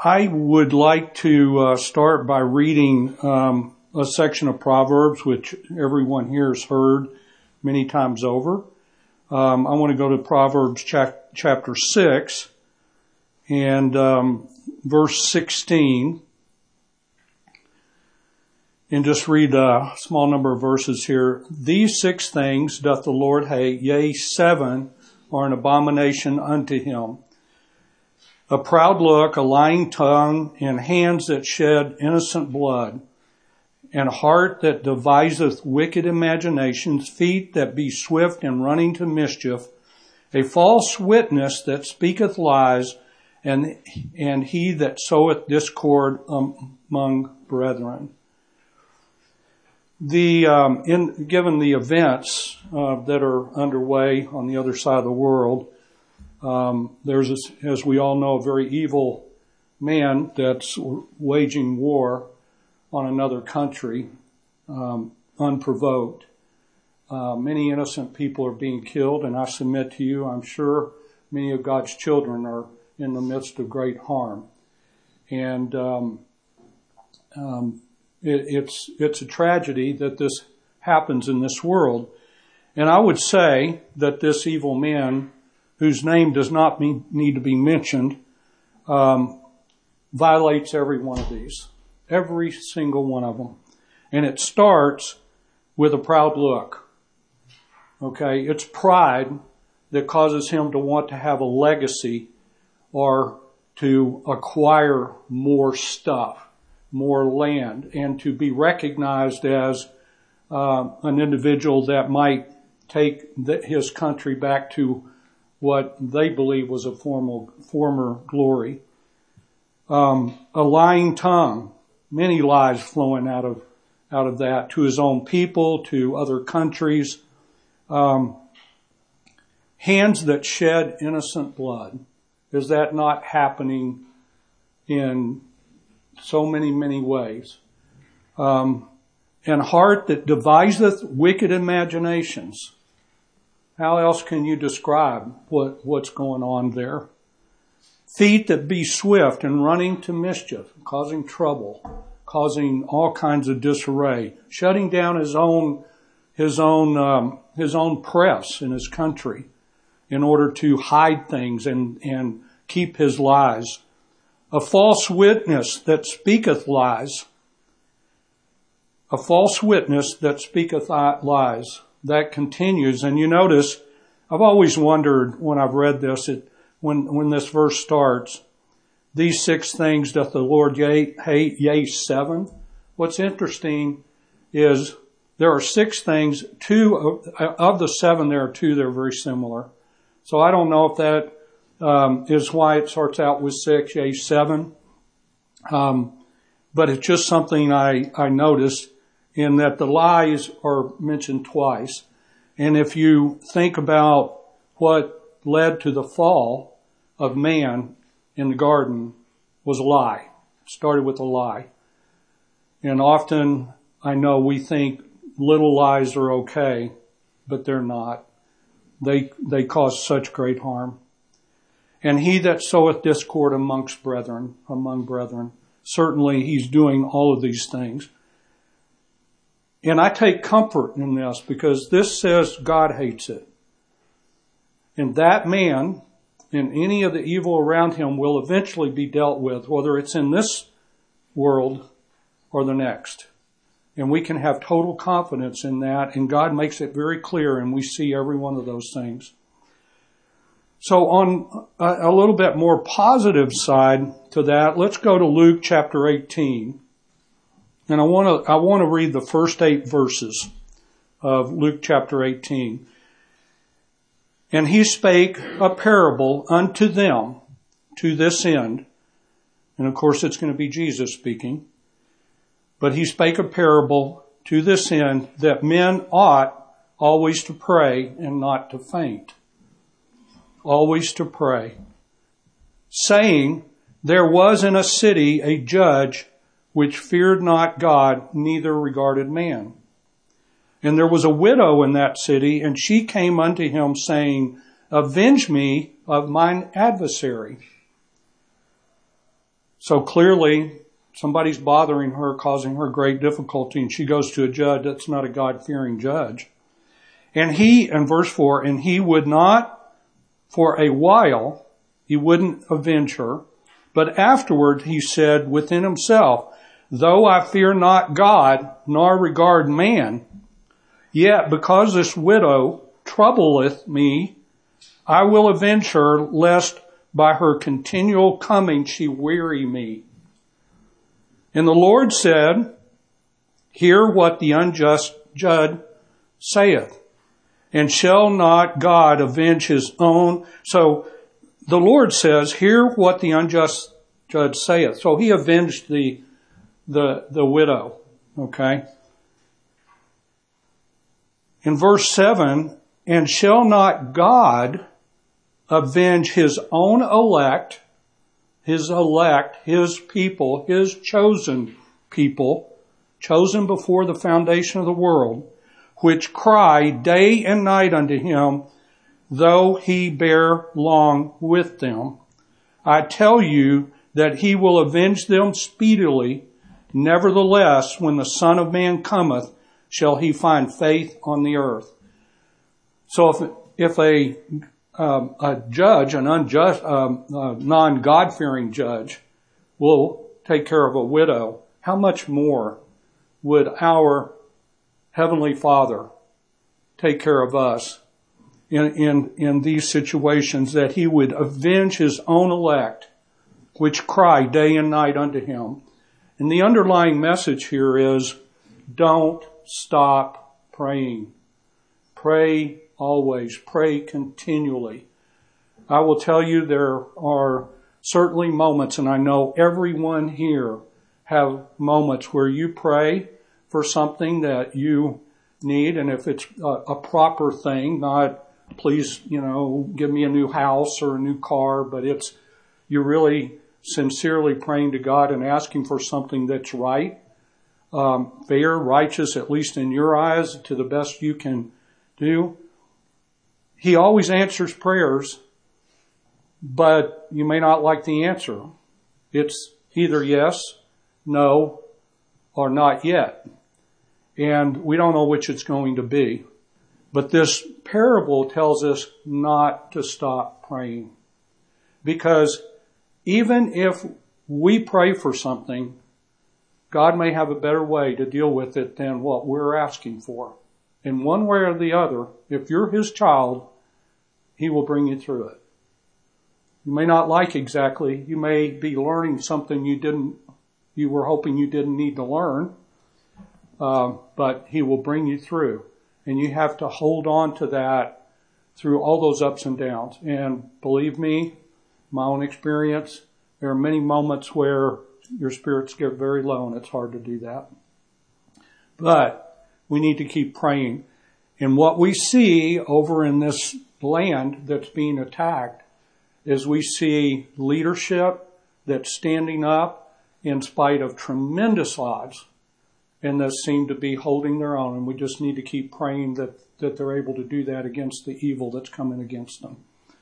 I would like to start by reading a section of Proverbs, which everyone here has heard many times over. I want to go to Proverbs chapter 6 and verse 16, and just read a small number of verses here. These 6 things doth the Lord hate, yea, 7 are an abomination unto him. A proud look, a lying tongue, and hands that shed innocent blood, and a heart that deviseth wicked imaginations, feet that be swift in running to mischief, a false witness that speaketh lies, and he that soweth discord among brethren. Given the events that are underway on the other side of the world, there's, as we all know, a very evil man that's waging war on another country, unprovoked. Many innocent people are being killed, and I submit to you, I'm sure many of God's children are in the midst of great harm. And it's a tragedy that this happens in this world. And I would say that this evil man, whose name does not need to be mentioned, violates every one of these. Every single one of them. And it starts with a proud look. Okay? It's pride that causes him to want to have a legacy or to acquire more stuff, more land, and to be recognized as an individual that might take his country back to what they believe was a former glory. A lying tongue, many lies flowing out of that to his own people, to other countries. Hands that shed innocent blood. Is that not happening in so many ways? And heart that deviseth wicked imaginations. How else can you describe what's going on there? Feet that be swift and running to mischief, causing trouble, causing all kinds of disarray, shutting down his own press in his country in order to hide things and keep his lies. A false witness that speaketh lies. A false witness that speaketh lies. That continues. And you notice, I've always wondered when I've read this, when this verse starts, these 6 things doth the Lord hate, yea, 7. What's interesting is there are 6 things, 2 of the 7, there are 2 that are very similar. So I don't know if that is why it starts out with 6, yea, 7. But it's just something I noticed in that the lies are mentioned twice. And if you think about what led to the fall of man in the garden was a lie. It started with a lie. And often I know we think little lies are okay, but they're not. They cause such great harm. And he that soweth discord among brethren, certainly he's doing all of these things. And I take comfort in this because this says God hates it. And that man and any of the evil around him will eventually be dealt with, whether it's in this world or the next. And we can have total confidence in that, and God makes it very clear, and we see every one of those things. So on a little bit more positive side to that, let's go to Luke chapter 18. And I want to read the first 8 verses of Luke chapter 18. And he spake a parable unto them to this end. And of course it's going to be Jesus speaking. But he spake a parable to this end that men ought always to pray and not to faint. Always to pray. Saying, there was in a city a judge which feared not God, neither regarded man. And there was a widow in that city, and she came unto him, saying, avenge me of mine adversary. So clearly, somebody's bothering her, causing her great difficulty, and she goes to a judge that's not a God-fearing judge. And he, in verse 4, and he would not, for a while, he wouldn't avenge her, but afterward he said within himself, though I fear not God, nor regard man, yet because this widow troubleth me, I will avenge her, lest by her continual coming she weary me. And the Lord said, hear what the unjust judge saith, and shall not God avenge his own? So the Lord says, hear what the unjust judge saith. So he avenged the widow. Okay. In verse 7, and shall not God avenge his own elect, his people, his chosen people, chosen before the foundation of the world, which cry day and night unto him, though he bear long with them. I tell you that he will avenge them speedily. Nevertheless, when the Son of Man cometh, shall he find faith on the earth. So if a judge, an unjust, non-God-fearing judge, will take care of a widow, how much more would our Heavenly Father take care of us in these situations, that he would avenge his own elect, which cry day and night unto him? And the underlying message here is, don't stop praying. Pray always. Pray continually. I will tell you, there are certainly moments, and I know everyone here have moments where you pray for something that you need, and if it's a proper thing, not please, give me a new house or a new car, but you're really sincerely praying to God and asking for something that's right, fair, righteous, at least in your eyes, to the best you can do. He always answers prayers, but you may not like the answer. It's either yes, no, or not yet. And we don't know which it's going to be. But this parable tells us not to stop praying. Because even if we pray for something, God may have a better way to deal with it than what we're asking for. In one way or the other, if you're his child, he will bring you through it. You may not like exactly. You may be learning something you were hoping you didn't need to learn. But he will bring you through. And you have to hold on to that through all those ups and downs. And believe me, my own experience, there are many moments where your spirits get very low and it's hard to do that. But we need to keep praying. And what we see over in this land that's being attacked is we see leadership that's standing up in spite of tremendous odds, and that seem to be holding their own. And we just need to keep praying that they're able to do that against the evil that's coming against them.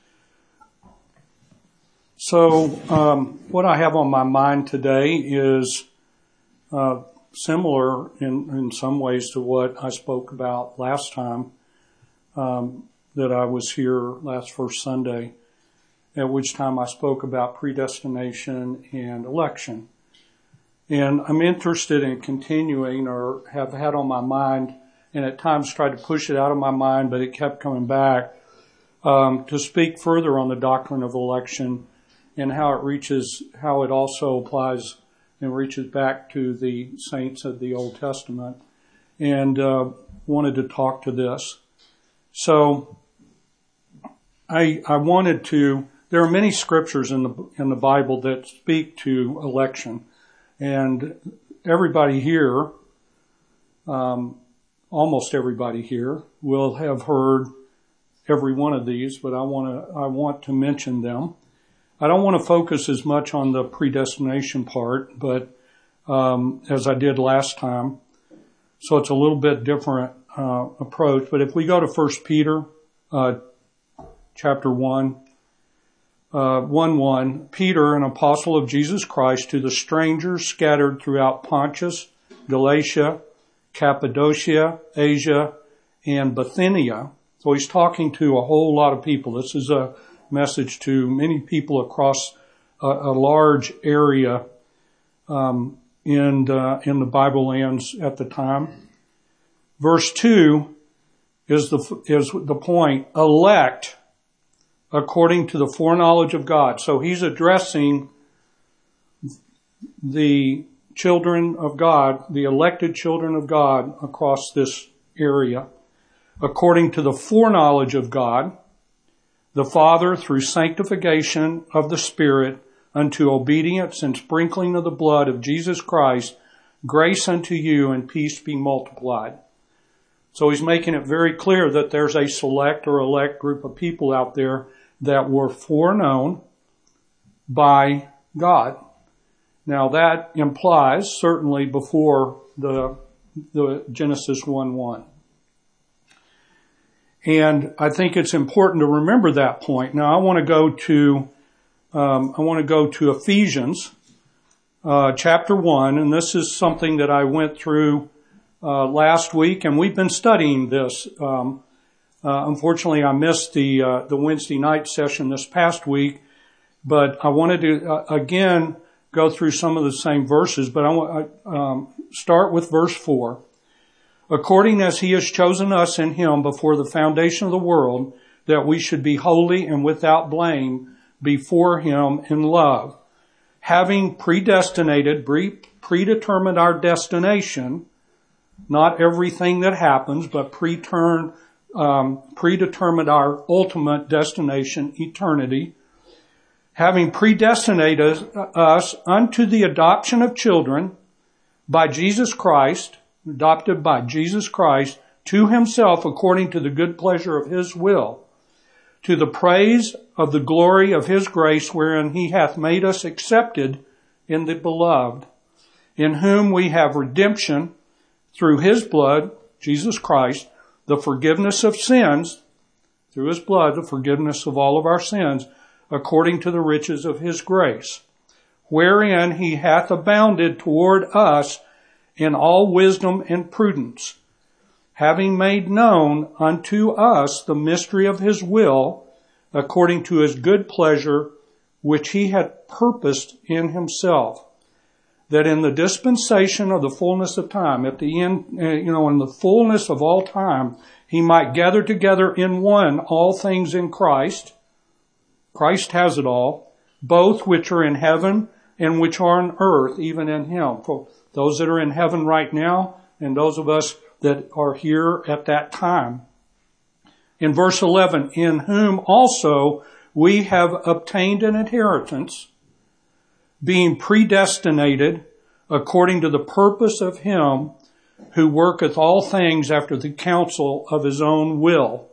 So what I have on my mind today is similar in some ways to what I spoke about last time that I was here last first Sunday, at which time I spoke about predestination and election. And I'm interested in continuing, or have had on my mind, and at times tried to push it out of my mind, but it kept coming back, to speak further on the doctrine of election and how it also applies and reaches back to the saints of the Old Testament, and wanted to talk to this. So I wanted to, there are many scriptures in the Bible that speak to election. And everybody here, almost everybody here, will have heard every one of these, but I want to mention them. I don't want to focus as much on the predestination part, but as I did last time, so it's a little bit different approach. But if we go to 1 Peter chapter 1, 1:1, Peter, an apostle of Jesus Christ, to the strangers scattered throughout Pontus, Galatia, Cappadocia, Asia, and Bithynia. So he's talking to a whole lot of people. This is a message to many people across a large area in the Bible lands at the time. Verse 2 is the point, elect according to the foreknowledge of God. So he's addressing the children of God, the elected children of God across this area. According to the foreknowledge of God, the Father, through sanctification of the Spirit, unto obedience and sprinkling of the blood of Jesus Christ, grace unto you and peace be multiplied. So he's making it very clear that there's a select or elect group of people out there that were foreknown by God. Now that implies certainly before the Genesis 1:1. And I think it's important to remember that point. Now I want to go to Ephesians chapter 1, and this is something that I went through last week, and we've been studying this. Unfortunatto, I missed the Wednesday night session this past week, but I wanted to again go through some of the same verses. But I want to start with verse 4. According as he has chosen us in him before the foundation of the world, that we should be holy and without blame before him in love, having predetermined our destination, not everything that happens, but predetermined our ultimate destination, eternity, having predestinated us unto the adoption of children by Jesus Christ, adopted by Jesus Christ, to himself according to the good pleasure of his will, to the praise of the glory of his grace, wherein he hath made us accepted in the beloved, in whom we have redemption through his blood, Jesus Christ, the forgiveness of sins, through his blood, the forgiveness of all of our sins, according to the riches of his grace, wherein he hath abounded toward us in all wisdom and prudence, having made known unto us the mystery of his will, according to his good pleasure, which he had purposed in himself, that in the dispensation of the fullness of time, at the end, in the fullness of all time, he might gather together in one all things in Christ. Christ has it all, both which are in heaven and which are on earth, even in him. For those that are in heaven right now and those of us that are here at that time. In verse 11, in whom also we have obtained an inheritance, being predestinated according to the purpose of him who worketh all things after the counsel of his own will.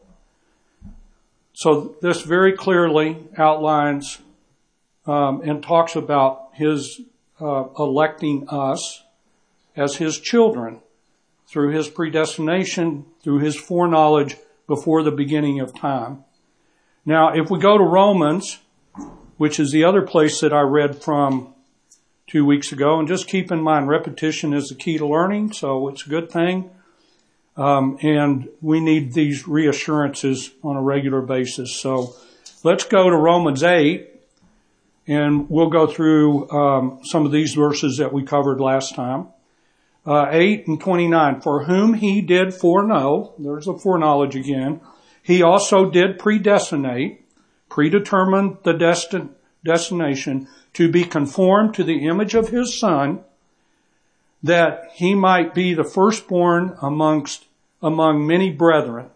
So this very clearly outlines and talks about his electing us as his children through his predestination, through his foreknowledge before the beginning of time. Now, if we go to Romans, which is the other place that I read from 2 weeks ago, and just keep in mind, repetition is the key to learning, so it's a good thing. And we need these reassurances on a regular basis. So let's go to Romans 8, and we'll go through some of these verses that we covered last time. 8 and 29, for whom he did foreknow, there's the foreknowledge again, he also did predestinate, predetermine the destination to be conformed to the image of his Son, that he might be the firstborn among many brethren.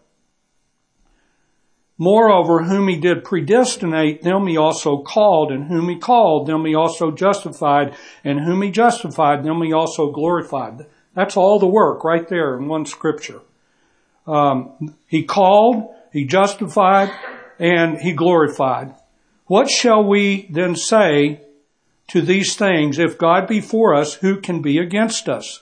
Moreover, whom he did predestinate, them he also called, and whom he called, them he also justified, and whom he justified, them he also glorified. That's all the work right there in one scripture. He called, he justified, and he glorified. What shall we then say to these things? If God be for us, who can be against us?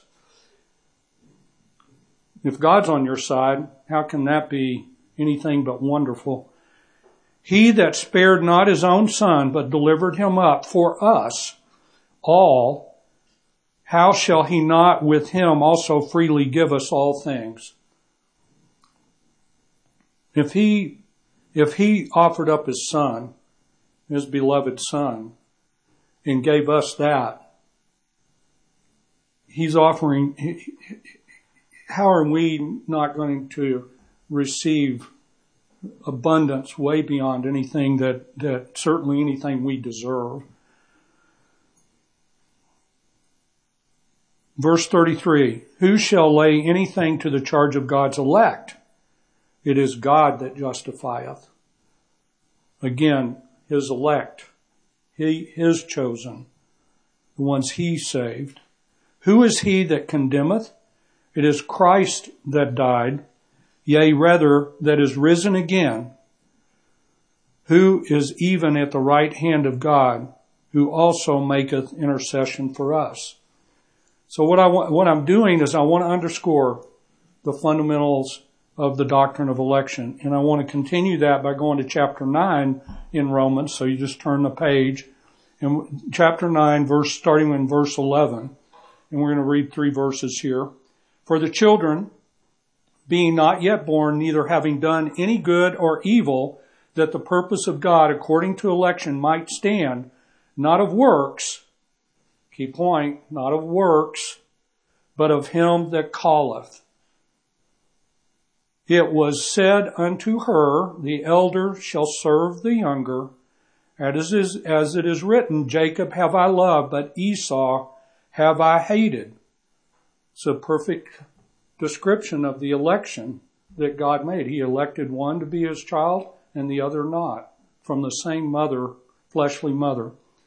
If God's on your side, how can that be anything but wonderful? He that spared not his own son, but delivered him up for us all, how shall he not with him also freely give us all things? If he offered up his son, his beloved son, and gave us that, he's offering, how are we not going to receive abundance way beyond anything that certainly anything we deserve? Verse 33, who shall lay anything to the charge of God's elect? It is God that justifieth. Again, his elect, his chosen, the ones he saved. Who is he that condemneth? It is Christ that died, yea, rather, that is risen again, who is even at the right hand of God, who also maketh intercession for us. So what I'm doing is I want to underscore the fundamentals of the doctrine of election. And I want to continue that by going to chapter 9 in Romans. So you just turn the page. In chapter 9, starting in verse 11. And we're going to read 3 verses here. For the children, being not yet born, neither having done any good or evil, that the purpose of God according to election might stand, not of works, key point, not of works, but of him that calleth. It was said unto her, the elder shall serve the younger, as it is written, Jacob have I loved, but Esau have I hated. It's a perfect description of the election that God made. He elected one to be his child and the other not, from the same mother, fleshly mother.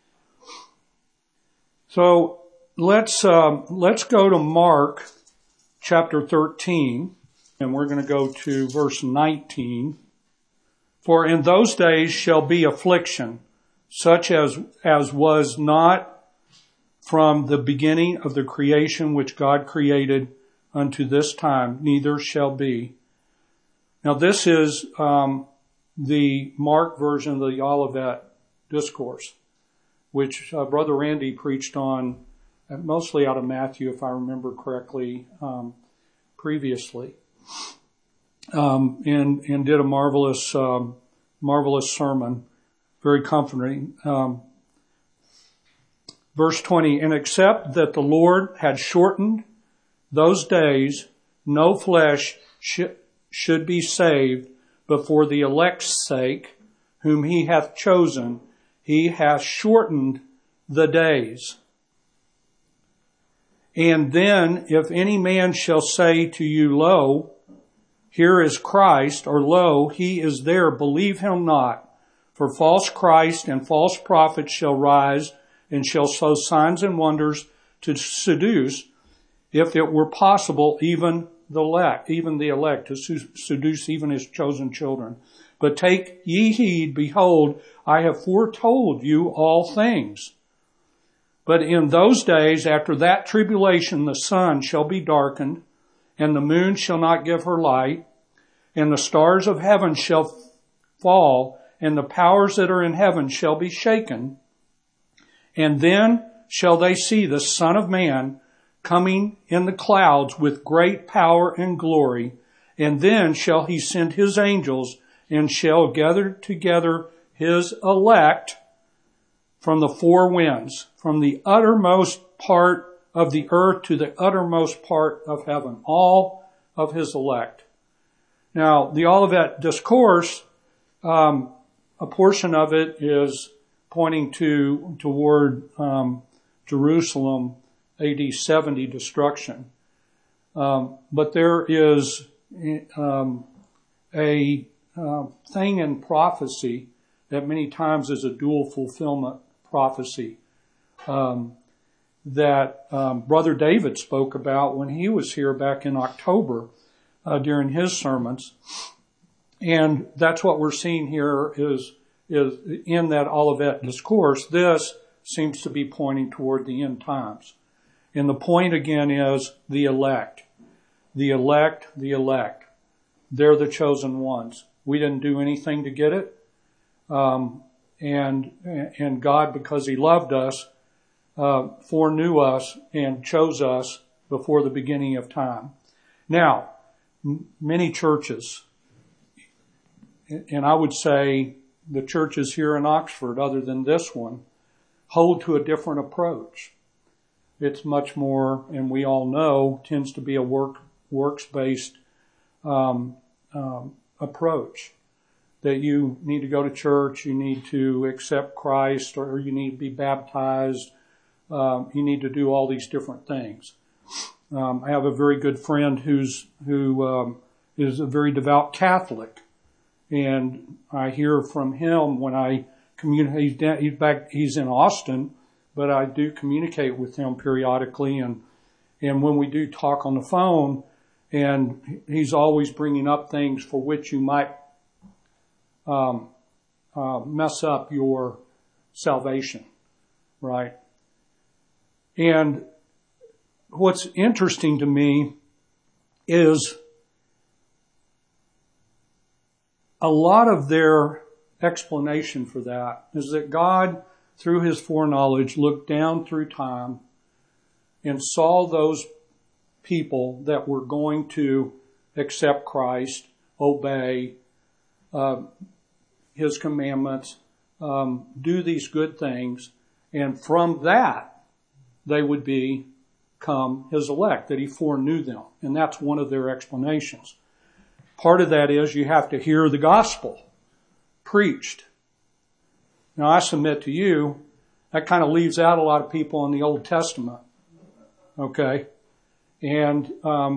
So let's go to Mark chapter 13, and we're going to go to verse 19. For in those days shall be affliction, such as was not from the beginning of the creation which God created unto this time, neither shall be. Now this is the Mark version of the Olivet Discourse, which Brother Randy preached on, mostly out of Matthew, if I remember correctly, previously, and did a marvelous sermon, very comforting. Verse 20, and except that the Lord had shortened those days, no flesh should be saved, but for the elect's sake, whom he hath chosen, he hath shortened the days. And then, if any man shall say to you, Lo, here is Christ, or Lo, he is there, believe him not. For false Christ and false prophets shall rise, and shall show signs and wonders to seduce, if it were possible, even the elect, to seduce even his chosen children. But take ye heed, behold, I have foretold you all things. But in those days, after that tribulation, the sun shall be darkened, and the moon shall not give her light, and the stars of heaven shall fall, and the powers that are in heaven shall be shaken. And then shall they see the Son of Man coming in the clouds with great power and glory. And then shall he send his angels, and shall gather together his elect from the four winds, from the uttermost part of the earth to the uttermost part of heaven, all of his elect. Now, the Olivet Discourse, a portion of it is pointing toward Jerusalem AD 70 destruction. But there is a thing in prophecy that many times is a dual fulfillment prophecy that Brother David spoke about when he was here back in October during his sermons. And that's what we're seeing here is in that Olivet Discourse. This seems to be pointing toward the end times. And the point again is the elect. The elect, the elect. They're the chosen ones. We didn't do anything to get it. And God, because He loved us, foreknew us and chose us before the beginning of time. Now, many churches, and I would say the churches here in Oxford, other than this one, hold to a different approach. It's much more, and we all know, tends to be a works-based approach. That you need to go to church, you need to accept Christ, or you need to be baptized. You need to do all these different things. I have a very good friend who is a very devout Catholic, and I hear from him when I communicate. He's in Austin, but I do communicate with him periodically, and when we do talk on the phone, and he's always bringing up things for which you might mess up your salvation, right? And what's interesting to me is a lot of their explanation for that is that God, through His foreknowledge, looked down through time and saw those people that were going to accept Christ, obey His commandments, do these good things, and from that they would become His elect, that He foreknew them. And that's one of their explanations. Part of that is you have to hear the gospel preached. Now, I submit to you, that kind of leaves out a lot of people in the Old Testament. Okay? And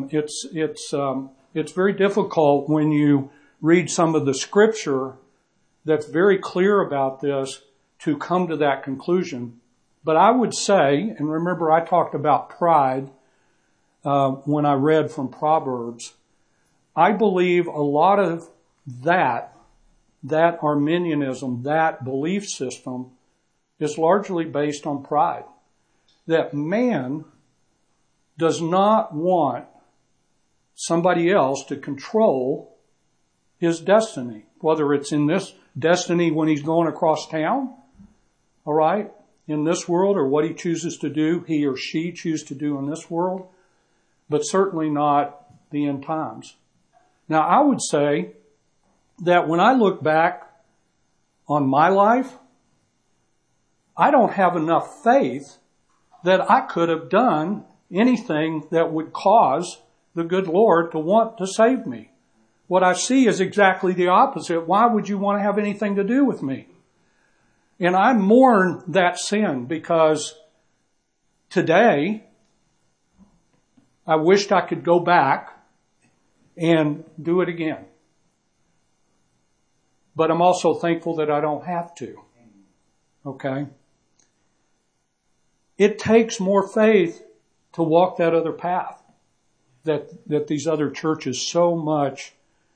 it's very difficult when you read some of the scripture that's very clear about this to come to that conclusion. But I would say, and remember I talked about pride when I read from Proverbs, I believe a lot of that Arminianism, that belief system, is largely based on pride. That man does not want somebody else to control his destiny, whether it's in this destiny when he's going across town, all right, in this world, or what he chooses to do, he or she choose to do in this world, but certainly not the end times. Now, I would say that when I look back on my life, I don't have enough faith that I could have done anything that would cause the good Lord to want to save me. What I see is exactly the opposite. Why would you want to have anything to do with me? And I mourn that sin because today I wished I could go back and do it again. But I'm also thankful that I don't have to. Okay? It takes more faith to walk that other path that these other churches so much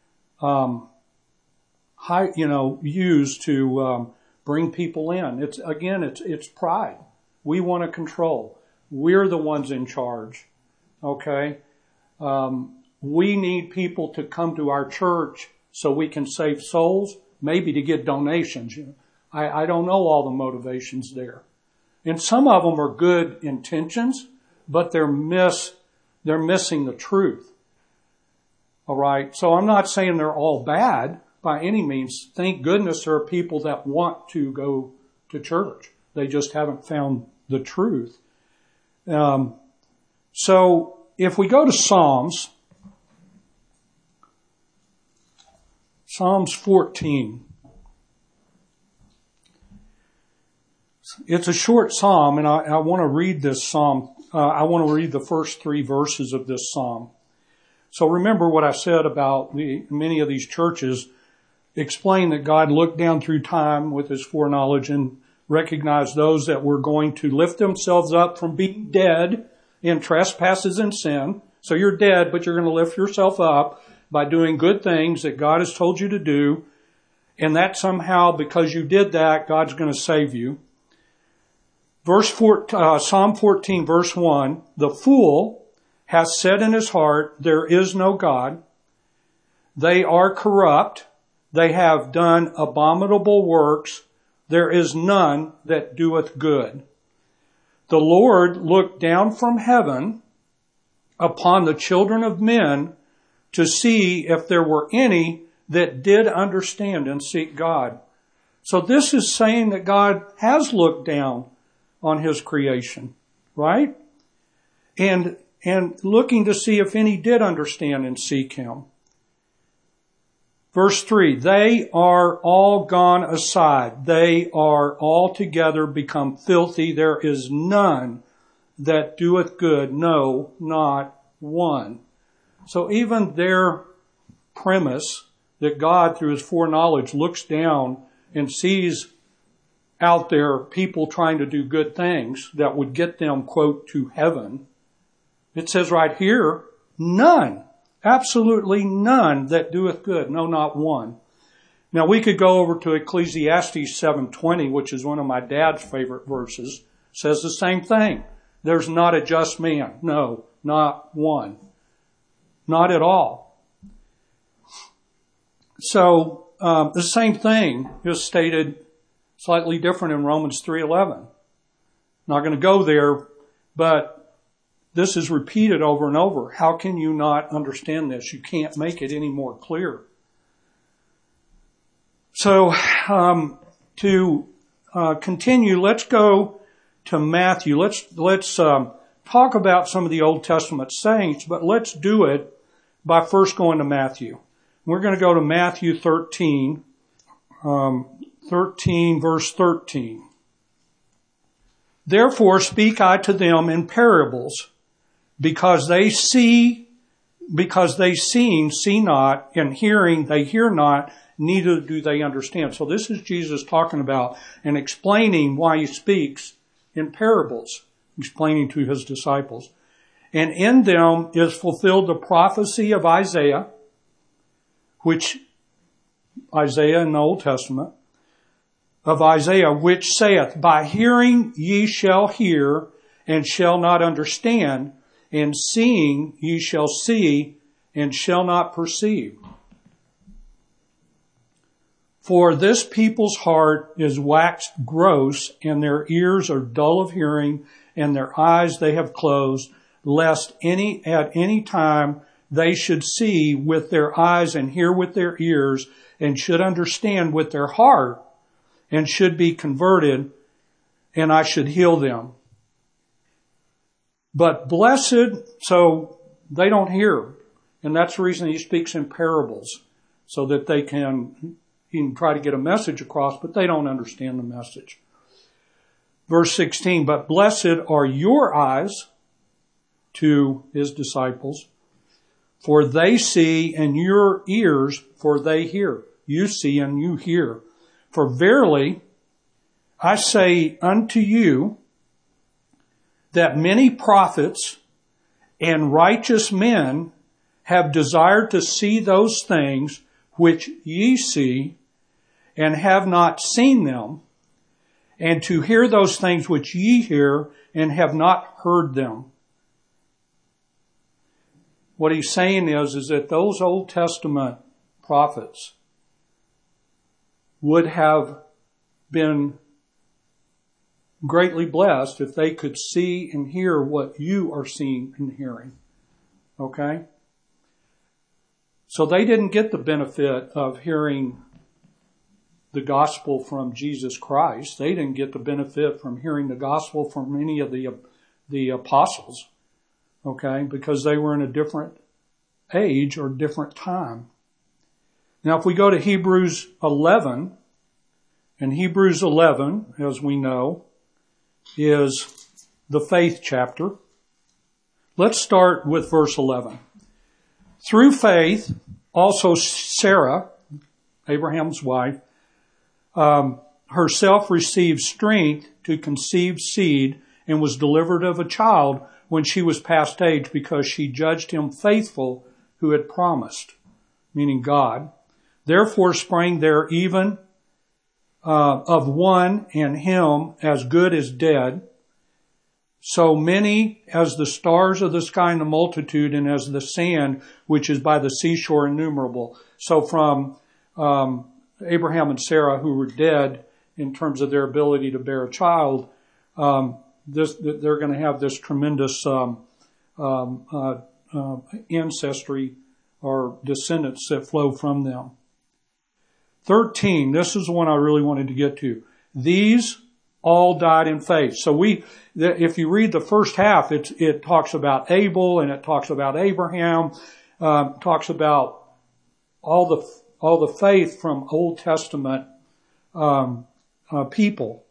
use to bring people in. It's pride. We want to control. We're the ones in charge. Okay? We need people to come to our church so we can save souls, maybe to get donations. I don't know all the motivations there. And some of them are good intentions, but they're missing the truth. All right? So I'm not saying they're all bad by any means. Thank goodness there are people that want to go to church. They just haven't found the truth. So if we go to Psalms 14. It's a short psalm, and I want to read this psalm. I want to read the first 3 verses of this psalm. So remember what I said about many of these churches explain that God looked down through time with His foreknowledge and recognized those that were going to lift themselves up from being dead in trespasses and sin. So you're dead, but you're going to lift yourself up by doing good things that God has told you to do. And that somehow, because you did that, God's going to save you. Psalm 14, verse 1, the fool has said in his heart, there is no God. They are corrupt. They have done abominable works. There is none that doeth good. The Lord looked down from heaven upon the children of men to see if there were any that did understand and seek God. So this is saying that God has looked down on his creation, right? And looking to see if any did understand and seek him. Verse 3, they are all gone aside. They are altogether become filthy. There is none that doeth good, no, not one. So even their premise that God, through his foreknowledge, looks down and sees out there people trying to do good things that would get them, quote, to heaven. It says right here, none, absolutely none that doeth good, no, not one. Now we could go over to Ecclesiastes 7:20, which is one of my dad's favorite verses, says the same thing. There's not a just man. No, not one. Not at all. So the same thing is stated slightly different in Romans 3:11. Not going to go there, but this is repeated over and over. How can you not understand this? You can't make it any more clear. So to continue, let's go to Matthew. Let's talk about some of the Old Testament saints, but let's do it by first going to Matthew. We're going to go to Matthew 13, verse 13. Therefore speak I to them in parables, because they seeing see not, and hearing they hear not, neither do they understand. So this is Jesus talking about and explaining why he speaks in parables, explaining to his disciples. And in them is fulfilled the prophecy of Isaiah, which Isaiah in the Old Testament, of Isaiah, which saith, by hearing ye shall hear, and shall not understand, and seeing ye shall see, and shall not perceive. For this people's heart is waxed gross, and their ears are dull of hearing, and their eyes they have closed, lest at any time they should see with their eyes and hear with their ears, and should understand with their heart, and should be converted, and I should heal them. But blessed, so they don't hear. And that's the reason he speaks in parables, so that he can try to get a message across, but they don't understand the message. Verse 16, but blessed are your eyes, to his disciples, for they see, and your ears, for they hear. You see and you hear. For verily, I say unto you, that many prophets and righteous men have desired to see those things which ye see, and have not seen them, and to hear those things which ye hear, and have not heard them. What he's saying is that those Old Testament prophets would have been greatly blessed if they could see and hear what you are seeing and hearing. Okay? So they didn't get the benefit of hearing the gospel from Jesus Christ. They didn't get the benefit from hearing the gospel from any of the apostles. Okay? Because they were in a different age or different time. Now if we go to Hebrews 11, and Hebrews 11, as we know, is the faith chapter. Let's start with verse 11. Through faith, also Sarah, Abraham's wife, herself received strength to conceive seed and was delivered of a child when she was past age, because she judged him faithful who had promised, meaning God. Therefore sprang there even of one, and him as good as dead, so many as the stars of the sky in the multitude, and as the sand which is by the seashore innumerable. So from Abraham and Sarah, who were dead in terms of their ability to bear a child, they're going to have this tremendous ancestry or descendants that flow from them. 13, this is the one I really wanted to get to. These all died in faith. So if you read the first half, it talks about Abel and it talks about Abraham, talks about all the faith from Old Testament people.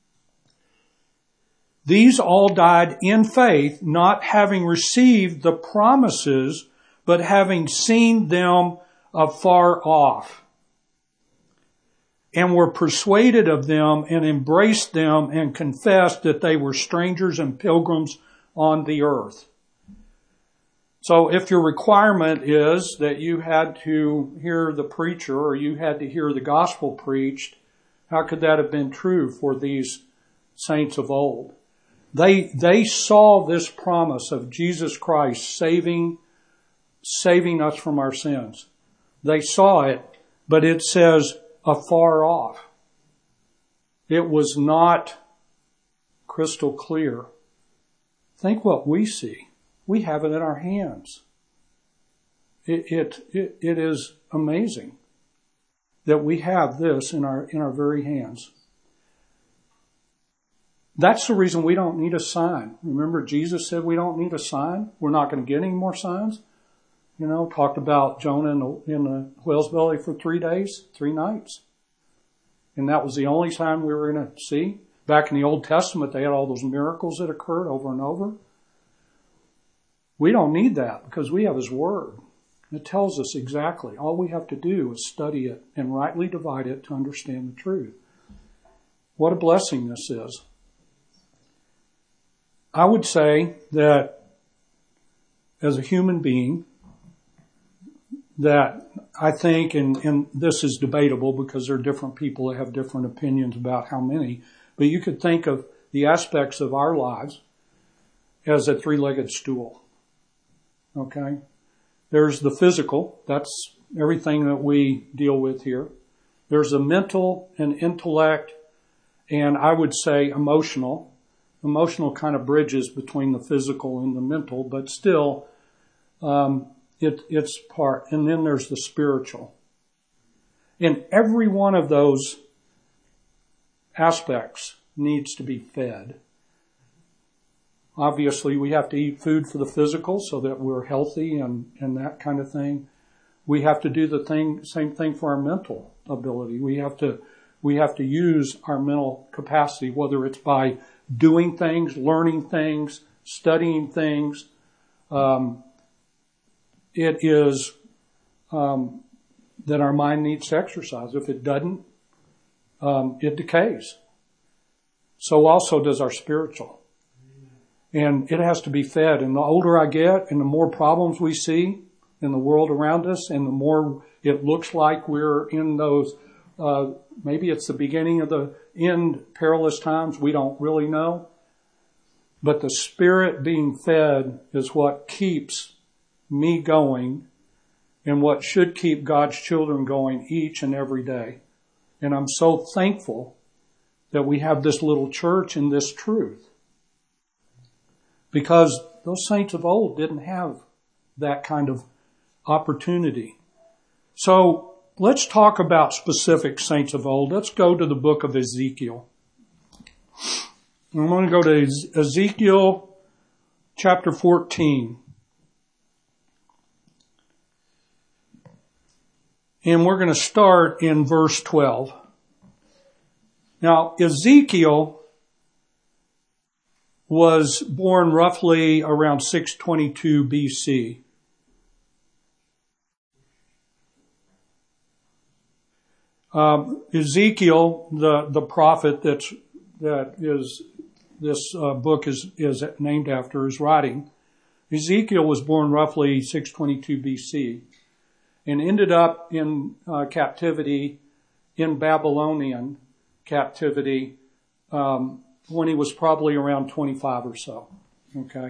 These all died in faith, not having received the promises, but having seen them afar off, and were persuaded of them and embraced them and confessed that they were strangers and pilgrims on the earth. So if your requirement is that you had to hear the preacher or you had to hear the gospel preached, how could that have been true for these saints of old? They saw this promise of Jesus Christ saving us from our sins. They saw it, but it says afar off. It was not crystal clear. Think what we see. We have it in our hands. It is amazing that we have this in our very hands. That's the reason we don't need a sign. Remember, Jesus said we don't need a sign. We're not going to get any more signs. Talked about Jonah in the whale's belly for 3 days, 3 nights. And that was the only time we were going to see. Back in the Old Testament, they had all those miracles that occurred over and over. We don't need that because we have His Word. It tells us exactly. All we have to do is study it and rightly divide it to understand the truth. What a blessing this is. I would say that as a human being, that I think, and this is debatable because there are different people that have different opinions about how many, but you could think of the aspects of our lives as a 3-legged stool. Okay? There's the physical. That's everything that we deal with here. There's the mental and intellect, and I would say emotional. Emotional kind of bridges between the physical and the mental, but still, it's part. And then there's the spiritual. And every one of those aspects needs to be fed. Obviously, we have to eat food for the physical so that we're healthy and that kind of thing. We have to do same thing for our mental ability. We have to use our mental capacity, whether it's by doing things, learning things, studying things. It is that our mind needs to exercise. If it doesn't, it decays. So also does our spiritual. And it has to be fed. And the older I get and the more problems we see in the world around us and the more it looks like we're in those, maybe it's the beginning of the end perilous times. We don't really know. But the Spirit being fed is what keeps me going and what should keep God's children going each and every day. And I'm so thankful that we have this little church and this truth. Because those saints of old didn't have that kind of opportunity. So let's talk about specific saints of old. Let's go to the book of Ezekiel. I'm going to go to Ezekiel chapter 14. And we're going to start in verse 12. Now, Ezekiel was born roughly around 622 BC. Ezekiel, the prophet that is this book is named after, is writing. Ezekiel was born roughly 622 BC and ended up in captivity, in Babylonian captivity, when he was probably around 25 or so. Okay.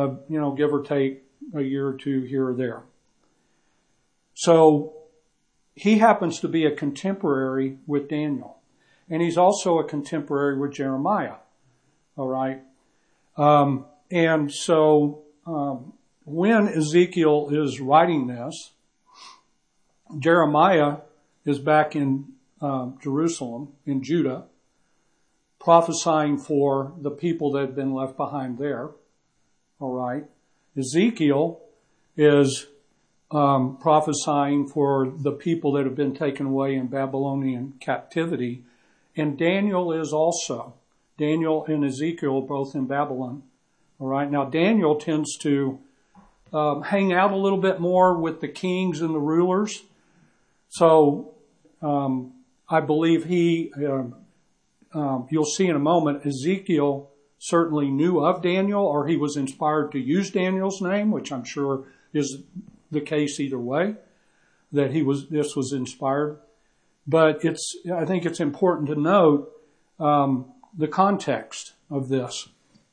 Give or take a year or two here or there. So he happens to be a contemporary with Daniel. And he's also a contemporary with Jeremiah. All right. And so when Ezekiel is writing this, Jeremiah is back in Jerusalem, in Judah, prophesying for the people that had been left behind there. All right. Ezekiel is prophesying for the people that have been taken away in Babylonian captivity. And Daniel is also. Daniel and Ezekiel are both in Babylon. All right. Now, Daniel tends to hang out a little bit more with the kings and the rulers. So I believe you'll see in a moment, Ezekiel certainly knew of Daniel, or he was inspired to use Daniel's name, which I'm sure is the case either way, that this was inspired. But I think it's important to note the context of this.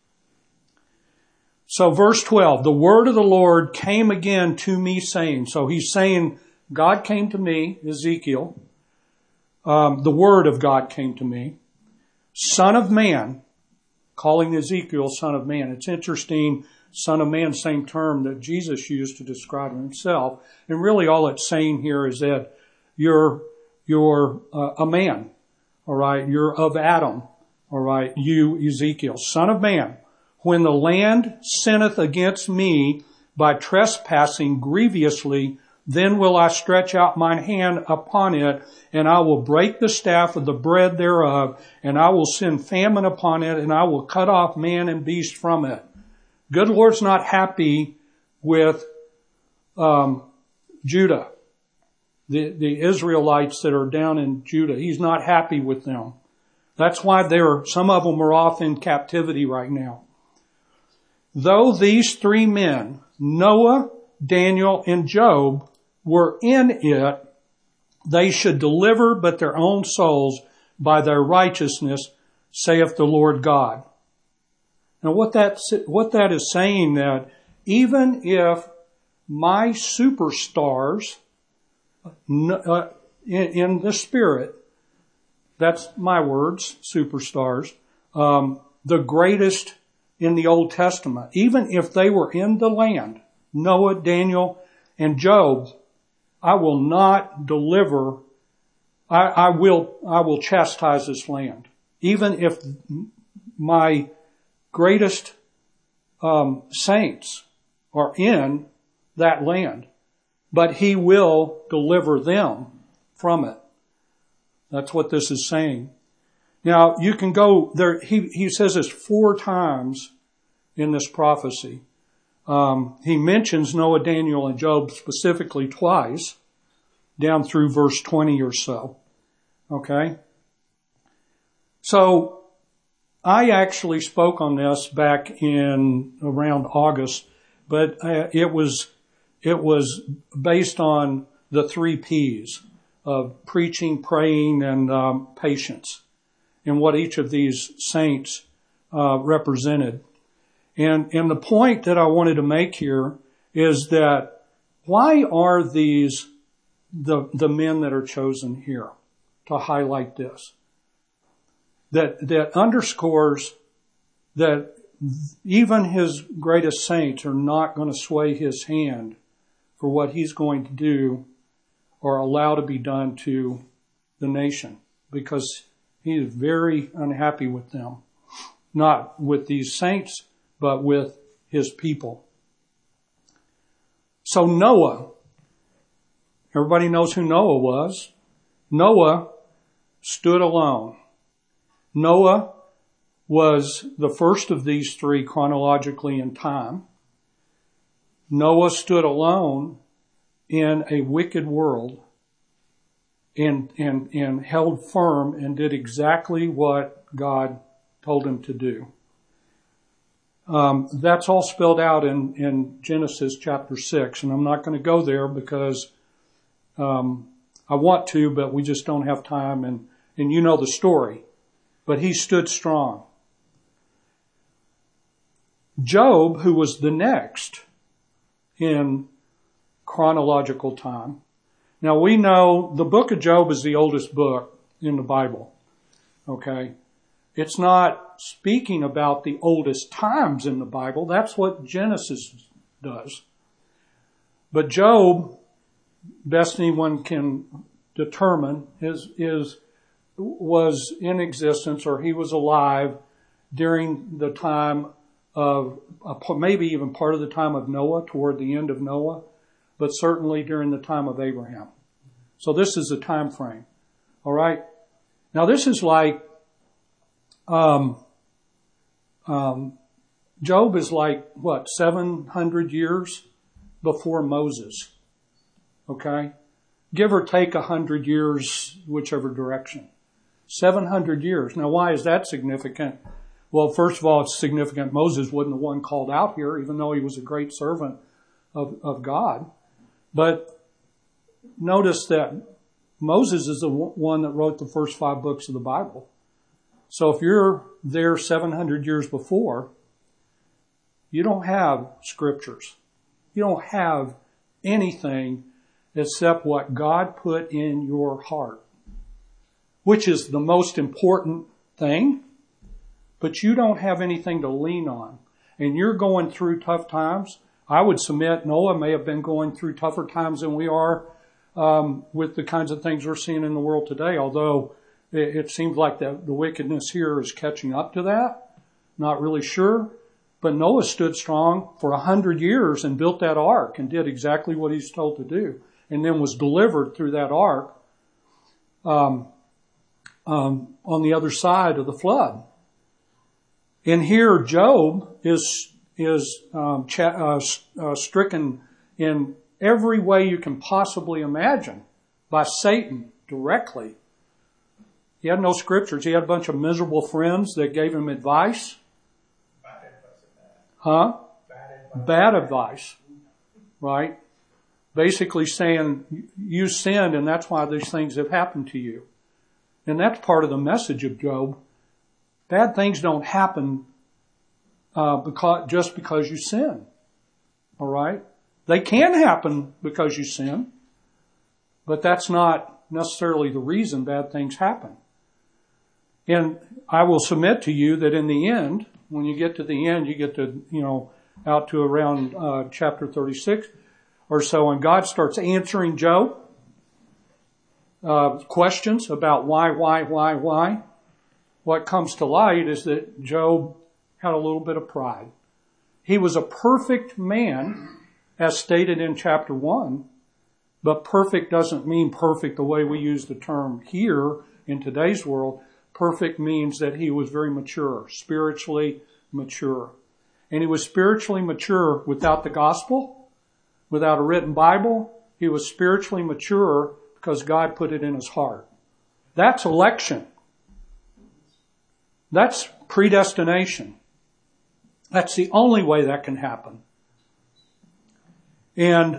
So verse 12, the word of the Lord came again to me saying, so he's saying, God came to me, Ezekiel. The word of God came to me. Son of man, calling Ezekiel son of man. It's interesting, son of man, same term that Jesus used to describe himself. And really all it's saying here is that you're a man. All right. You're of Adam. All right. You, Ezekiel, son of man, when the land sinneth against me by trespassing grievously, then will I stretch out mine hand upon it, and I will break the staff of the bread thereof, and I will send famine upon it, and I will cut off man and beast from it. Good Lord's not happy with Judah, the Israelites that are down in Judah. He's not happy with them. That's why some of them are off in captivity right now. Though these three men, Noah, Daniel, and Job, were in it, they should deliver but their own souls by their righteousness, saith the Lord God. Now what that is saying, that even if my superstars in the spirit, that's my words, superstars, the greatest in the Old Testament, even if they were in the land, Noah, Daniel, and Job, I will not deliver. I will chastise this land. Even if my greatest saints are in that land, but he will deliver them from it. That's what this is saying. Now, you can go there. He says this 4 times in this prophecy. He mentions Noah, Daniel, and Job specifically twice, down through verse 20 or so. Okay? So, I actually spoke on this back in around August, but it was based on the 3 P's of preaching, praying, and patience, and what each of these saints represented. And the point that I wanted to make here is that why are these the men that are chosen here to highlight this? That underscores that even his greatest saints are not going to sway his hand for what he's going to do or allow to be done to the nation, because he is very unhappy with them. Not with these saints, but with his people. So Noah, everybody knows who Noah was. Noah stood alone. Noah was the first of these 3 chronologically in time. Noah stood alone in a wicked world and held firm and did exactly what God told him to do. That's all spelled out in Genesis chapter 6, and I'm not going to go there because I want to, but we just don't have time, and you know the story. But he stood strong. Job, who was the next in chronological time. Now we know the book of Job is the oldest book in the Bible. Okay? It's not speaking about the oldest times in the Bible. That's what Genesis does. But Job, best anyone can determine, was in existence, or he was alive during the time of, maybe even part of the time of Noah, toward the end of Noah, but certainly during the time of Abraham. So this is the time frame. All right. Now this is like, Job is like, 700 years before Moses. Okay? Give or take 100 years, whichever direction. 700 years. Now why is that significant? Well, first of all, it's significant. Moses wasn't the one called out here, even though he was a great servant of God. But notice that Moses is the one that wrote the first 5 books of the Bible. So if you're there 700 years before, you don't have scriptures. You don't have anything except what God put in your heart, which is the most important thing, but you don't have anything to lean on. And you're going through tough times. I would submit Noah may have been going through tougher times than we are with the kinds of things we're seeing in the world today, although it seems like the wickedness here is catching up to that. Not really sure. But Noah stood strong for 100 years and built that ark and did exactly what he's told to do, and then was delivered through that ark on the other side of the flood. And here Job is stricken in every way you can possibly imagine by Satan directly. He had no scriptures. He had a bunch of miserable friends that gave him advice. Bad advice. Right? Basically saying, you sinned and that's why these things have happened to you. And that's part of the message of Job. Bad things don't happen just because you sin. All right? They can happen because you sin, but that's not necessarily the reason bad things happen. And I will submit to you that in the end, when you get to the end, you get to, out to around chapter 36 or so, and God starts answering Job questions about why. What comes to light is that Job had a little bit of pride. He was a perfect man, as stated in chapter 1, but perfect doesn't mean perfect the way we use the term here in today's world. Perfect means that he was very mature, spiritually mature. And he was spiritually mature without the gospel, without a written Bible. He was spiritually mature because God put it in his heart. That's election. That's predestination. That's the only way that can happen. And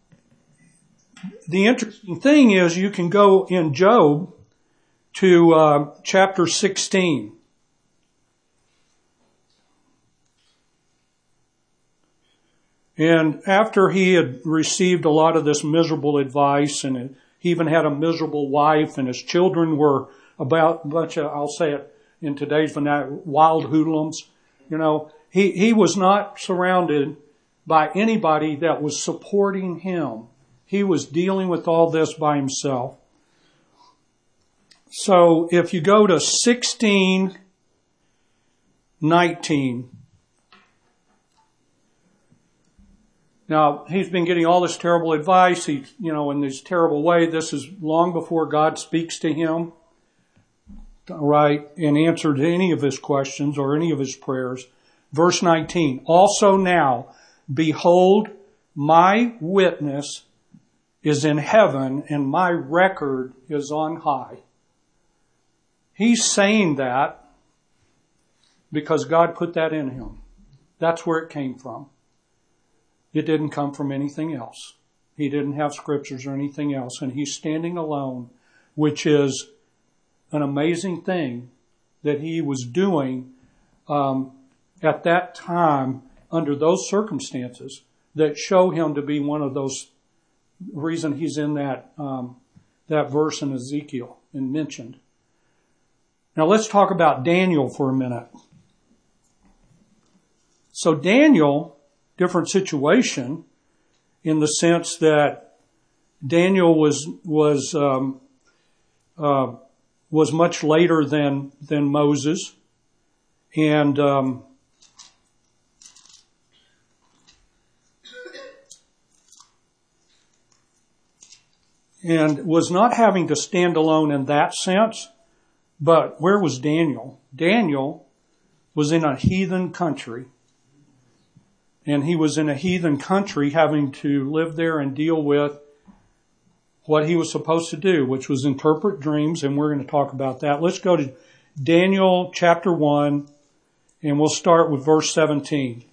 the interesting thing is you can go in Job to chapter 16. And after he had received a lot of this miserable advice, and he even had a miserable wife, and his children were about a bunch of, I'll say it in today's vernacular, wild hoodlums. He was not surrounded by anybody that was supporting him. He was dealing with all this by himself. So if you go to 16:19, now he's been getting all this terrible advice. He, in this terrible way. This is long before God speaks to him, right, and answered any of his questions or any of his prayers. Verse 19, also now, behold, my witness is in heaven and my record is on high. He's saying that because God put that in him. That's where it came from. It didn't come from anything else. He didn't have scriptures or anything else. And he's standing alone, which is an amazing thing that he was doing at that time under those circumstances that show him to be one of those reason he's in that verse in Ezekiel and mentioned. Now let's talk about Daniel for a minute. So Daniel, different situation in the sense that Daniel was much later than Moses, and was not having to stand alone in that sense. But where was Daniel? Daniel was in a heathen country. And he was in a heathen country having to live there and deal with what he was supposed to do, which was interpret dreams, and we're going to talk about that. Let's go to Daniel chapter 1, and we'll start with verse 17.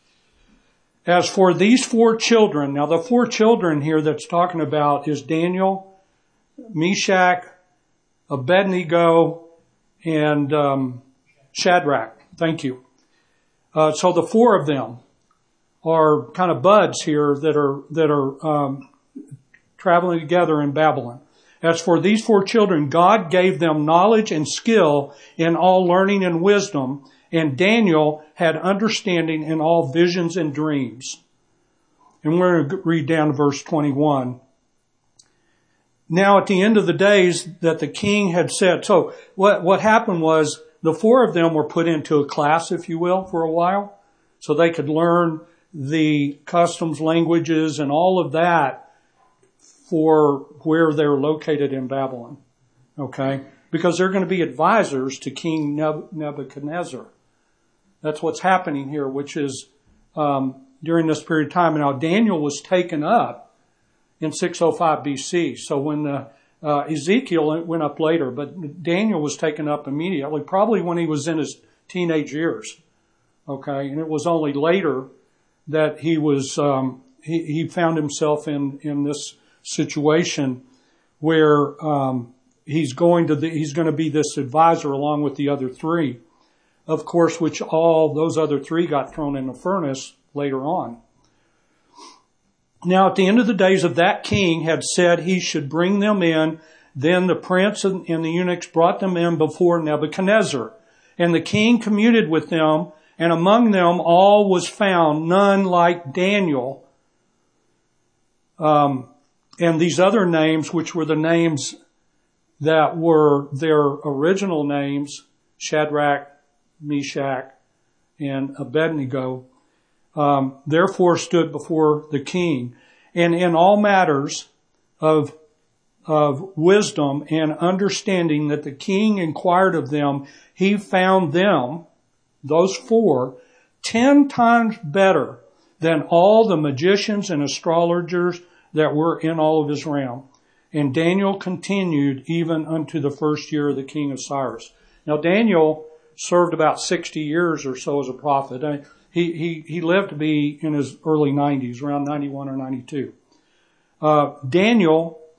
As for these 4 children, now the 4 children here that's talking about is Daniel, Meshach, Abednego, and Shadrach. Thank you. So the 4 of them are kind of buds here that are traveling together in Babylon. As for these 4 children, God gave them knowledge and skill in all learning and wisdom, and Daniel had understanding in all visions and dreams. And we're going to read down to verse 21. Now at the end of the days that the king had said, so what happened was the 4 of them were put into a class, if you will, for a while, so they could learn the customs, languages, and all of that for where they're located in Babylon. Okay? Because they're going to be advisors to King Nebuchadnezzar. That's what's happening here, which is during this period of time. Now, Daniel was taken up in 605 BC. So when Ezekiel went up later, but Daniel was taken up immediately, probably when he was in his teenage years. Okay? And it was only later that he was he found himself in this situation where he's going to be this advisor along with the other 3, of course, which all those other 3 got thrown in the furnace later on. Now at the end of the days of that king had said he should bring them in. Then the prince and the eunuchs brought them in before Nebuchadnezzar, and the king communed with them. And among them all was found none like Daniel. And these other names, which were the names that were their original names, Shadrach, Meshach, and Abednego, therefore stood before the king. And in all matters of wisdom and understanding that the king inquired of them, he found them, those 4, 10 times better than all the magicians and astrologers that were in all of his realm. And Daniel continued even unto the first year of the king of Cyrus. Now Daniel served about 60 years or so as a prophet. He lived to be in his early 90s, around 91 or 92. Daniel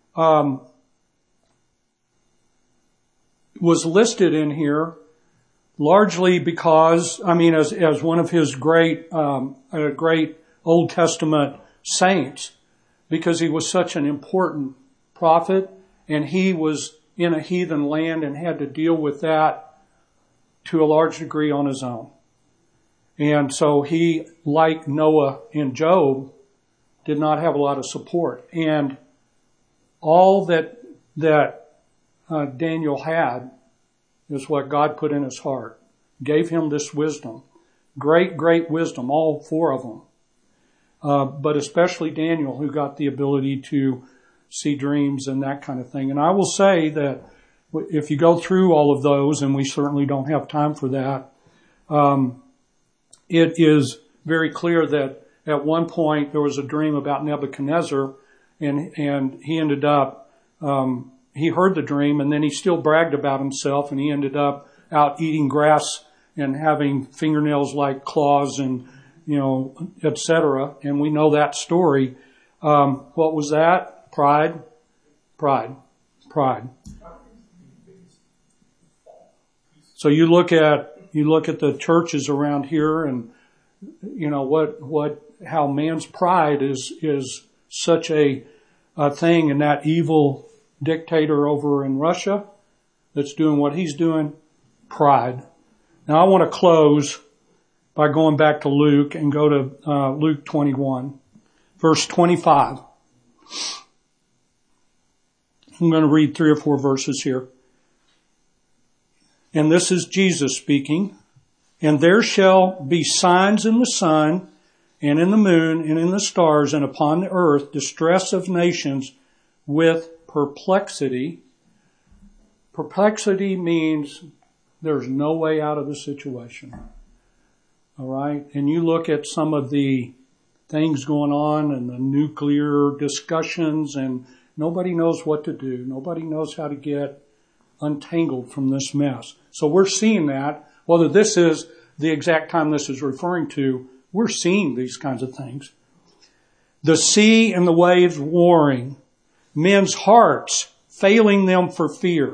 was listed in here largely because, as one of his great Old Testament saints, because he was such an important prophet, and he was in a heathen land and had to deal with that to a large degree on his own. And so he, like Noah and Job, did not have a lot of support. And all that Daniel had is what God put in his heart. Gave him this wisdom. Great, great wisdom, all 4 of them. But especially Daniel, who got the ability to see dreams and that kind of thing. And I will say that if you go through all of those, and we certainly don't have time for that, it is very clear that at one point there was a dream about Nebuchadnezzar, and he ended up, he heard the dream, and then he still bragged about himself, and he ended up out eating grass and having fingernails like claws and, etc. And we know that story. What was that? Pride. So you look at the churches around here, and how man's pride is such a thing, and that evil dictator over in Russia that's doing what he's doing? Pride. Now I want to close by going back to Luke and go to Luke 21, verse 25. I'm going to read 3 or 4 verses here. And this is Jesus speaking. And there shall be signs in the sun and in the moon and in the stars and upon the earth, distress of nations with perplexity. Perplexity means there's no way out of the situation. All right? And you look at some of the things going on and the nuclear discussions, and nobody knows what to do. Nobody knows how to get untangled from this mess. So we're seeing that. Whether this is the exact time this is referring to, we're seeing these kinds of things. The sea and the waves warring, men's hearts failing them for fear,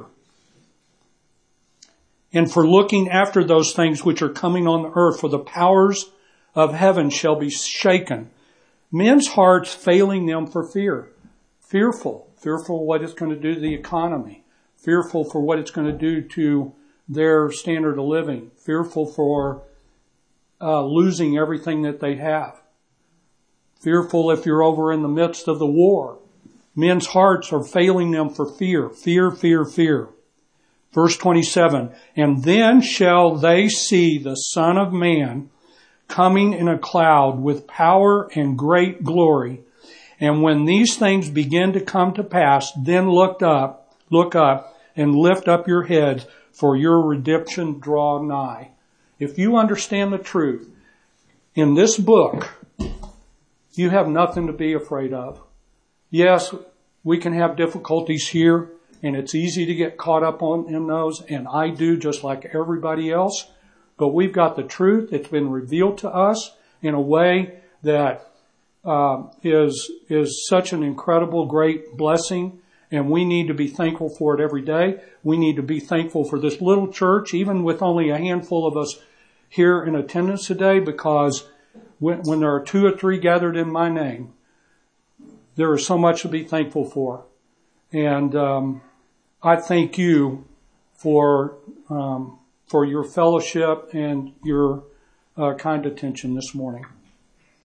and for looking after those things which are coming on the earth, for the powers of heaven shall be shaken. Men's hearts failing them for fear. Fearful what it's going to do to the economy. Fearful for what it's going to do to their standard of living. Fearful for losing everything that they have. Fearful if you're over in the midst of the war. Men's hearts are failing them for fear. Fear, fear, fear. Verse 27, and then shall they see the Son of Man coming in a cloud with power and great glory. And when these things begin to come to pass, then look up and lift up your heads, for your redemption draw nigh. If you understand the truth, in this book, you have nothing to be afraid of. Yes, we can have difficulties here, and it's easy to get caught up in those, and I do just like everybody else. But we've got the truth. It's been revealed to us in a way that is such an incredible, great blessing, and we need to be thankful for it every day. We need to be thankful for this little church, even with only a handful of us here in attendance today, because when there are 2 or 3 gathered in my name, there is so much to be thankful for. And I thank you for your fellowship and your kind attention this morning.